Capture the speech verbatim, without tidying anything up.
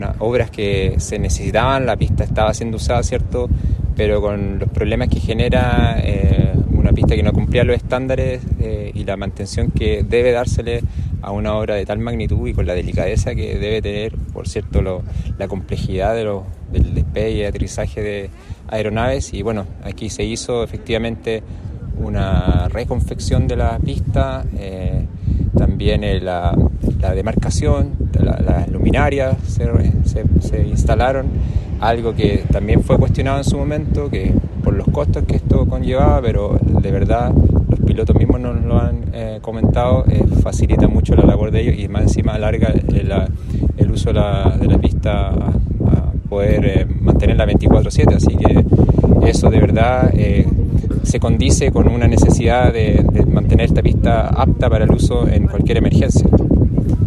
Obras que se necesitaban, la pista estaba siendo usada, ¿cierto? Pero con los problemas que genera eh, una pista que no cumplía los estándares eh, y la mantención que debe dársele a una obra de tal magnitud y con la delicadeza que debe tener, por cierto, lo, la complejidad de lo, del despegue y aterrizaje de aeronaves. Y bueno, aquí se hizo efectivamente una reconfección de la pista, eh, también eh, la, la demarcación, la, las luminarias se, se, se instalaron, algo que también fue cuestionado en su momento, que por los costos que esto conllevaba, pero de verdad los pilotos mismos nos lo han eh, comentado, eh, facilita mucho la labor de ellos y más encima alarga el, el uso de la, de la pista a, a poder eh, mantenerla veinticuatro siete, así que eso de verdad eh, se condice con una necesidad de, de mantener esta pista apta para el uso en cualquier emergencia.